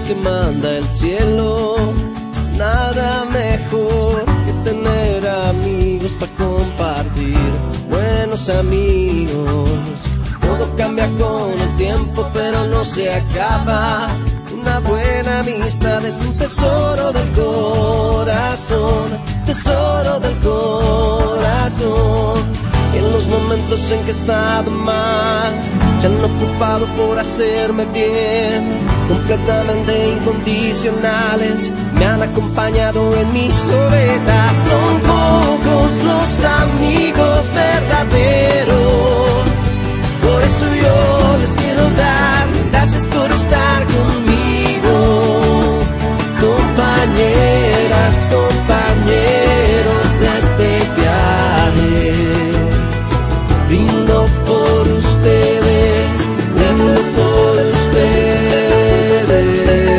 que manda el cielo. Nada mejor que tener amigos para compartir, buenos amigos. Todo cambia con el tiempo, pero no se acaba. Una buena amistad es un tesoro del corazón, tesoro del corazón. En los momentos en que he estado mal, se han ocupado por hacerme bien, completamente incondicionales, me han acompañado en mi soledad. Son pocos los amigos verdaderos, por eso yo les quiero dar gracias por estar conmigo. Compañeras, compañeros de este viaje, brindo por ustedes, brindo por ustedes.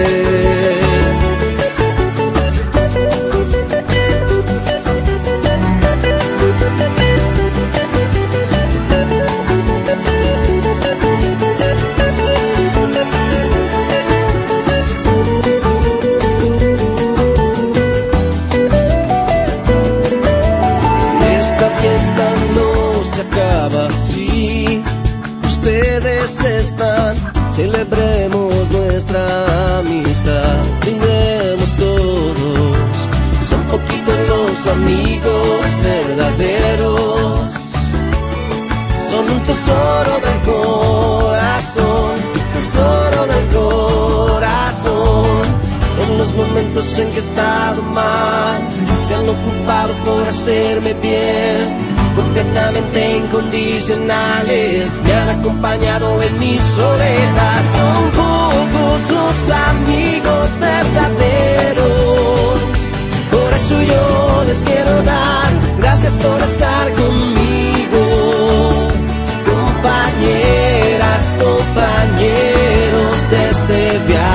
Esta fiesta no se acaba así, ustedes están, celebremos nuestra amistad, brindemos todos. Son poquitos los amigos verdaderos, son un tesoro del corazón, tesoro del corazón. En los momentos en que he estado mal, se han ocupado por hacerme bien, completamente incondicionales, me han acompañado en mi soledad. Son pocos los amigos verdaderos, por eso yo les quiero dar gracias por estar conmigo. Compañeras, compañeros de este viaje,